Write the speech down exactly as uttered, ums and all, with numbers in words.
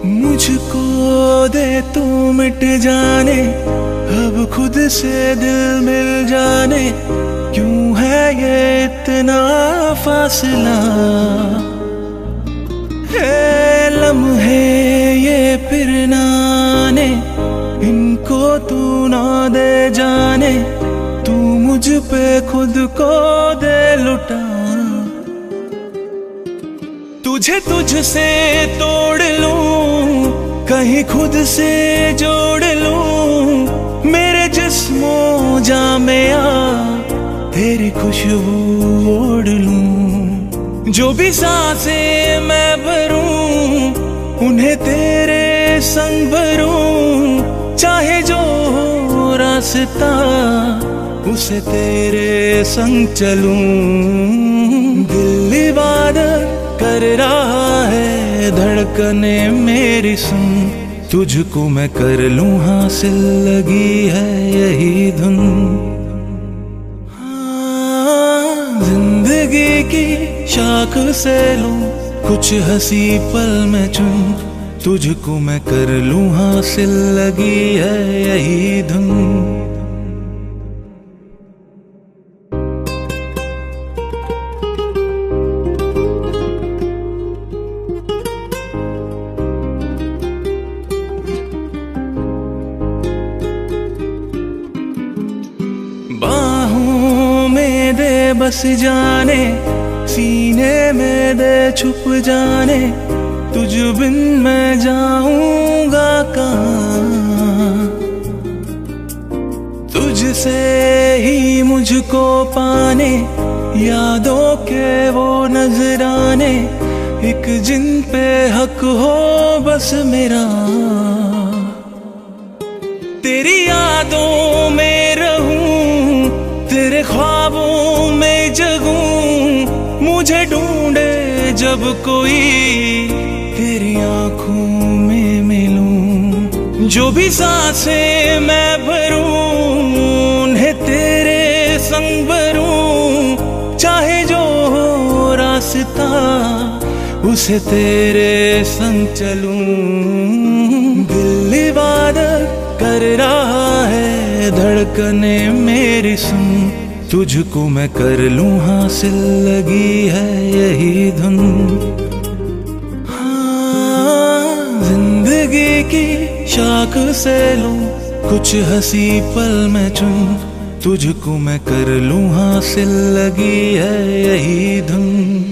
मुझको दे तू मिट जाने, अब खुद से दिल मिल जाने। क्यों है ये इतना फासला, है लम्हे ये फिर ना आने, इनको तू ना दे जाने। तू मुझ पे खुद को दे लुटा, तुझे तुझसे तोड़ लूं, कहीं खुद से जोड़ लूं। मेरे जिस्मों जा में आ तेरी खुशबू ओढ़ लूं। जो भी सांसें मैं भरूं, उन्हें तेरे संग भरूं। चाहे जो रास्ता उसे तेरे संग चलूं। दिल इबादत कर रहा है, धड़कने मेरी सुन। तुझको मैं कर लूं हासिल, लगी है यही धुन। हाँ, जिंदगी की शाख से लूं कुछ हंसी पल में चुन। तुझको मैं कर लूं हासिल, लगी है यही धुन। बाहों में दे बस जाने, सीने में दे छुप जाने। तुझ बिन मैं जाऊंगा कहाँ, तुझसे ही मुझको पाने। यादों के वो नजराने, एक जिन पे हक हो बस मेरा। तेरी यादों में रहूं, तेरे ख्वाबों में जगूं। मुझे ढूंढे जब कोई, तेरी आंखों में मिलूं। जो भी सांसें मैं भरूं, उन्हें तेरे संग भरूं। चाहे जो हो रास्ता, उसे तेरे संग चलूं। दिल इबादत कर रहा है, धड़कने मेरी सुन। तुझको मैं कर लूं हासिल, लगी है यही धुन। हाँ, जिंदगी की शाख से लूं कुछ हंसी पल में चुन। तुझको मैं कर लूं हासिल, लगी है यही धुन।